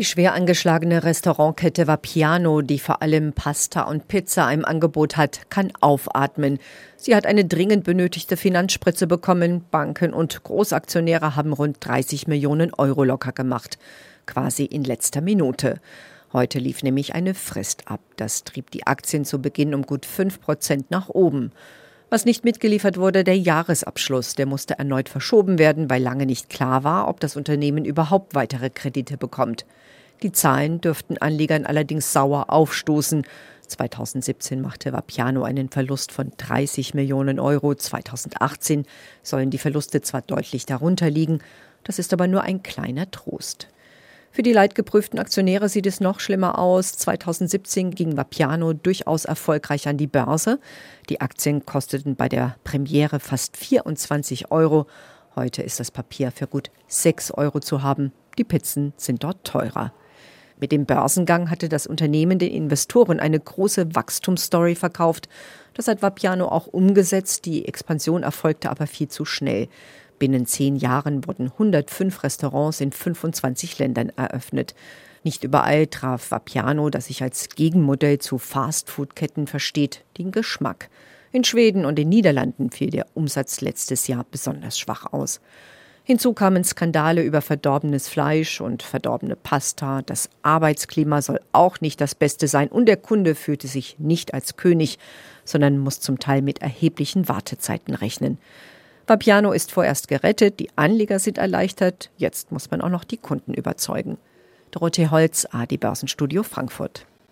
Die schwer angeschlagene Restaurantkette Vapiano, die vor allem Pasta und Pizza im Angebot hat, kann aufatmen. Sie hat eine dringend benötigte Finanzspritze bekommen. Banken und Großaktionäre haben rund 30 Millionen Euro locker gemacht. Quasi in letzter Minute. Heute lief nämlich eine Frist ab. Das trieb die Aktien zu Beginn um gut 5% nach oben. Was nicht mitgeliefert wurde, der Jahresabschluss. Der musste erneut verschoben werden, weil lange nicht klar war, ob das Unternehmen überhaupt weitere Kredite bekommt. Die Zahlen dürften Anlegern allerdings sauer aufstoßen. 2017 machte Vapiano einen Verlust von 30 Millionen Euro. 2018 sollen die Verluste zwar deutlich darunter liegen, das ist aber nur ein kleiner Trost. Für die leidgeprüften Aktionäre sieht es noch schlimmer aus. 2017 ging Vapiano durchaus erfolgreich an die Börse. Die Aktien kosteten bei der Premiere fast 24 Euro. Heute ist das Papier für gut 6 Euro zu haben. Die Pizzen sind dort teurer. Mit dem Börsengang hatte das Unternehmen den Investoren eine große Wachstumsstory verkauft. Das hat Vapiano auch umgesetzt. Die Expansion erfolgte aber viel zu schnell. Binnen 10 Jahren wurden 105 Restaurants in 25 Ländern eröffnet. Nicht überall traf Vapiano, das sich als Gegenmodell zu Fastfood-Ketten versteht, den Geschmack. In Schweden und den Niederlanden fiel der Umsatz letztes Jahr besonders schwach aus. Hinzu kamen Skandale über verdorbenes Fleisch und verdorbene Pasta. Das Arbeitsklima soll auch nicht das Beste sein und der Kunde fühlte sich nicht als König, sondern muss zum Teil mit erheblichen Wartezeiten rechnen. Vapiano ist vorerst gerettet, die Anleger sind erleichtert, jetzt muss man auch noch die Kunden überzeugen. Dorothee Holz, ARD Börsenstudio Frankfurt.